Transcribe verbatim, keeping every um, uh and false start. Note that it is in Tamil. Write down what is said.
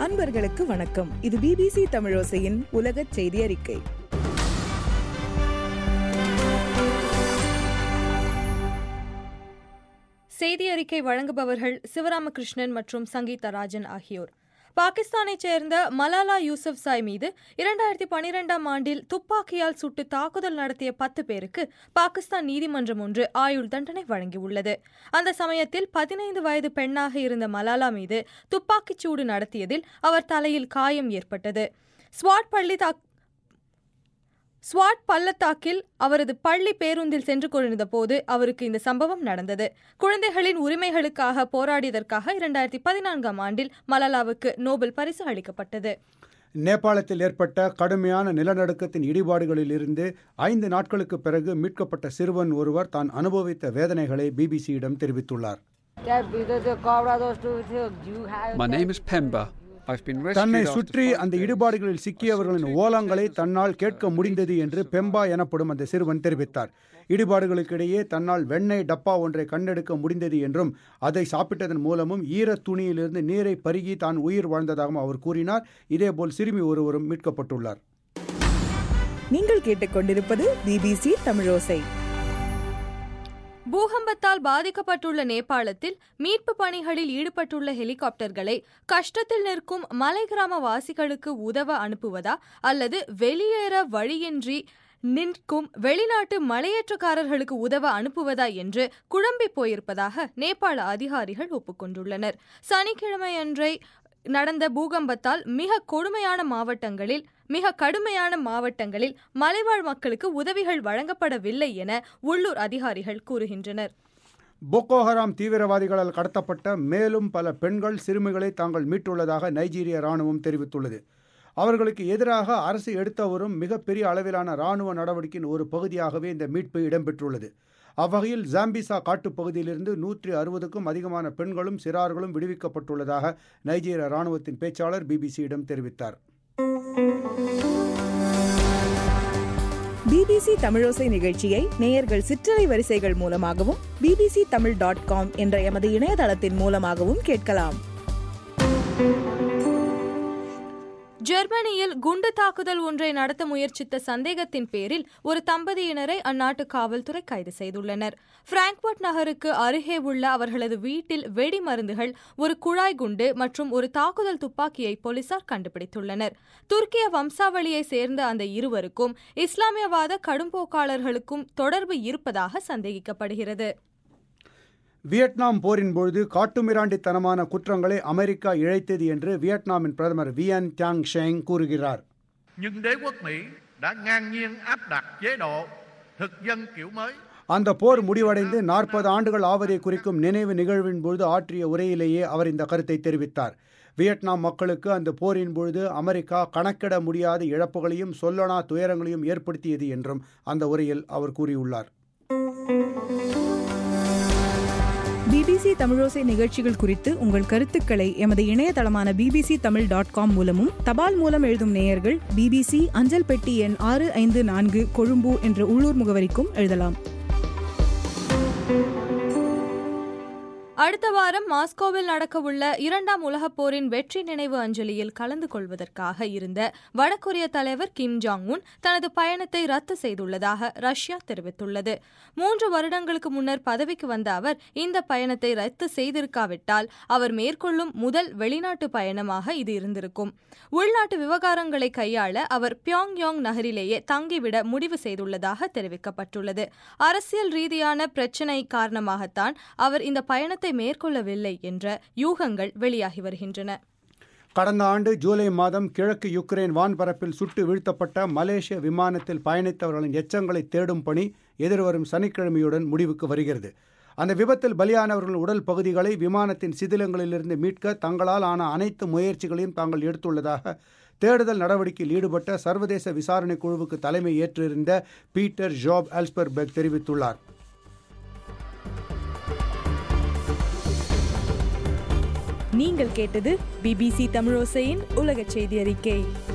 அன்பர்களுக்கு வணக்கம். இது பிபிசி தமிழோசையின் உலக செய்தி அறிக்கை. செய்தி அறிக்கை வழங்குபவர்கள் சிவராமகிருஷ்ணன் மற்றும் சங்கீதா ராஜன் ஆகியோர். பாகிஸ்தானைச் சேர்ந்த மலாலா யூசுப்சாய் மீது இரண்டாயிரத்தி பனிரெண்டாம் ஆண்டில் துப்பாக்கியால் சுட்டு தாக்குதல் நடத்திய பத்து பேருக்கு பாகிஸ்தான் நீதிமன்றம் ஒன்று ஆயுள் தண்டனை வழங்கியுள்ளது. அந்த சமயத்தில் பதினைந்து வயது பெண்ணாக இருந்த மலாலா மீது துப்பாக்கிச்சூடு நடத்தியதில் அவர் தலையில் காயம் ஏற்பட்டது. ஸ்வாட் பள்ளி ஸ்வாட் பள்ளத்தாக்கில் அவரது பள்ளி பேருந்தில் சென்று கொண்டிருந்த போது அவருக்கு இந்த சம்பவம் நடந்தது. குழந்தைகளின் உரிமைகளுக்காக போராடியதற்காக இரண்டாயிரத்தி பதினான்காம் ஆண்டில் மலாலாவுக்கு நோபல் பரிசு அளிக்கப்பட்டது. நேபாளத்தில் ஏற்பட்ட கடுமையான நிலநடுக்கத்தின் இடிபாடுகளில் இருந்து ஐந்து நாட்களுக்கு பிறகு மீட்கப்பட்ட சிறுவன் ஒருவர் தான் அனுபவித்த வேதனைகளை பிபிசியிடம் தெரிவித்துள்ளார். My name is Pemba. தன்னை சுற்றி அந்த இடிபாடுகளில் சிக்கியவர்களின் ஓலங்களை தன்னால் கேட்க முடிந்தது என்று பெம்பா எனப்படும் அந்த சிறுவன் தெரிவித்தார். இடிபாடுகளுக்கிடையே தன்னால் வெண்ணெய் டப்பா ஒன்றை கண்டெடுக்க முடிந்தது என்றும் அதை சாப்பிட்டதன் மூலமும் ஈர துணியிலிருந்து நீரை பருகி தான் உயிர் வாழ்ந்ததாகவும் அவர் கூறினார். இதேபோல் சிறுமி ஒருவரும் மீட்கப்பட்டுள்ளார். நீங்கள் கேட்டுக்கொண்டிருப்பது பிபிசி தமிழோசை. பூகம்பத்தால் பாதிக்கப்பட்டுள்ள நேபாளத்தில் மீட்பு பணிகளில் ஈடுபட்டுள்ள ஹெலிகாப்டர்களை கஷ்டத்தில் நிற்கும் மலை கிராம வாசிகளுக்கு உதவ அனுப்புவதா அல்லது வெளியேற வழியின்றி நிற்கும் வெளிநாட்டு மலையேற்றக்காரர்களுக்கு உதவ அனுப்புவதா என்று குழம்பி போயிருப்பதாக நேபாள அதிகாரிகள் ஒப்புக்கொண்டுள்ளனர். சனிக்கிழமையன்றை நடந்த பூகம்பத்தால் மிக கொடுமையான மாவட்டங்களில் மிக கடுமையான மாவட்டங்களில் மலைவாழ் மக்களுக்கு உதவிகள் வழங்கப்படவில்லை என உள்ளூர் அதிகாரிகள் கூறுகின்றனர். போகோ ஹராம் தீவிரவாதிகளால் கடத்தப்பட்ட மேலும் பல பெண்கள் சிறுமிகளை தாங்கள் மீட்டுள்ளதாக நைஜீரிய ராணுவம் தெரிவித்துள்ளது. அவர்களுக்கு எதிராக அரசு எடுத்து வரும் மிகப்பெரிய அளவிலான ராணுவ நடவடிக்கையின் ஒரு பகுதியாகவே இந்த மீட்பு இடம்பெற்றுள்ளது. அவ்வகையில் ஜாம்பிசா காட்டுப்பகுதியிலிருந்து நூற்றி அறுபதுக்கும் அதிகமான பெண்களும் சிறார்களும் விடுவிக்கப்பட்டுள்ளதாக நைஜீரிய ராணுவத்தின் பேச்சாளர் பிபிசியிடம் தெரிவித்தார். பிபிசி தமிழோசை நிகழ்ச்சியை நேயர்கள் சிற்றலை வரிசைகள் மூலமாகவும் பிபிசி தமிழ் டாட் காம் என்ற எமது இணையதளத்தின் மூலமாகவும் கேட்கலாம். ஜெர்மனியில் குண்டு தாக்குதல் ஒன்றை நடத்த முயற்சித்த சந்தேகத்தின் பேரில் ஒரு தம்பதியினரை அந்நாட்டு காவல்துறை கைது செய்துள்ளனர். பிராங்க்பர்ட் நகருக்கு அருகே உள்ள அவர்களது வீட்டில் வெடி மருந்துகள், ஒரு குழாய் குண்டு மற்றும் ஒரு தாக்குதல் துப்பாக்கியை போலீசார் கண்டுபிடித்துள்ளனர். துருக்கிய வம்சாவளியை சேர்ந்த அந்த இருவருக்கும் இஸ்லாமியவாத கடும்போக்காளர்களுக்கும் தொடர்பு இருப்பதாக சந்தேகிக்கப்படுகிறது. வியட்நாம் போரின் பொழுது காட்டுமிராண்டித்தனமான குற்றங்களை அமெரிக்கா இழைத்தது என்று வியட்நாமின் பிரதமர் வியன் டியாங் ஷெங் கூறுகிறார். அந்த போர் முடிவடைந்து நாற்பது ஆண்டுகள் ஆவதை குறிக்கும் நினைவு நிகழ்வின் பொழுது ஆற்றிய உரையிலேயே அவர் இந்த கருத்தை தெரிவித்தார். வியட்நாம் மக்களுக்கு அந்த போரின் பொழுது அமெரிக்கா கணக்கிட முடியாத இழப்புகளையும் சொல்லனா துயரங்களையும் ஏற்படுத்தியது என்றும் அந்த உரையில் அவர் கூறியுள்ளார். பிபிசி தமிழோசை நிகழ்ச்சிகள் குறித்து உங்கள் கருத்துக்களை எமது இணையதளமான பிபிசி தமிழ் டாட் காம் மூலமும் தபால் மூலம் எழுதும் நேயர்கள் பிபிசி அஞ்சல் பெட்டி எண் ஆறு ஐந்து நான்கு கொழும்பு என்ற உள்ளூர் முகவரிக்கும் எழுதலாம். அடுத்த வாரம் மாஸ்கோவில் நடக்கவுள்ள இரண்டாம் உலகப் போரின் வெற்றி நினைவு அஞ்சலியில் கலந்து கொள்வதற்காக இருந்த வடகொரிய தலைவர் கிம் ஜாங் உன் தனது பயணத்தை ரத்து செய்துள்ளதாக ரஷ்யா தெரிவித்துள்ளது. மூன்று வருடங்களுக்கு முன்னர் பதவிக்கு வந்த அவர் இந்த பயணத்தை ரத்து செய்திருக்காவிட்டால் அவர் மேற்கொள்ளும் முதல் வெளிநாட்டு பயணமாக இது இருந்திருக்கும். உள்நாட்டு விவகாரங்களை கையாள அவர் பியாங்யாங் நகரிலேயே தங்கிவிட முடிவு செய்துள்ளதாக தெரிவிக்கப்பட்டுள்ளது. அரசியல் ரீதியான பிரச்சினை காரணமாகத்தான் அவர் இந்த பயணத்தை மேற்கொள்ளவில்லை என்ற யூகங்கள் வெளியாகி வருகின்றன. கடந்த ஆண்டு ஜூலை மாதம் கிழக்கு யுக்ரைன் வான்பரப்பில் சுட்டு வீழ்த்தப்பட்ட மலேசிய விமானத்தில் பயணித்தவர்களின் எச்சங்களை தேடும் பணி எதிர்வரும் சனிக்கிழமையுடன் முடிவுக்கு வருகிறது. அந்த விபத்தில் பலியானவர்களின் உடல் பகுதிகளை விமானத்தின் சிதிலங்களிலிருந்து மீட்க தங்களால் ஆன அனைத்து முயற்சிகளையும் தாங்கள் எடுத்துள்ளதாக தேடுதல் நடவடிக்கையில் ஈடுபட்ட சர்வதேச விசாரணை குழுவுக்கு தலைமை ஏற்றிருந்த பீட்டர் ஜாப் எல்ஸ்பர்பெக் தெரிவித்துள்ளார். நீங்கள் கேட்டது பிபிசி தமிழோசையின் உலக செய்தி அறிக்கை.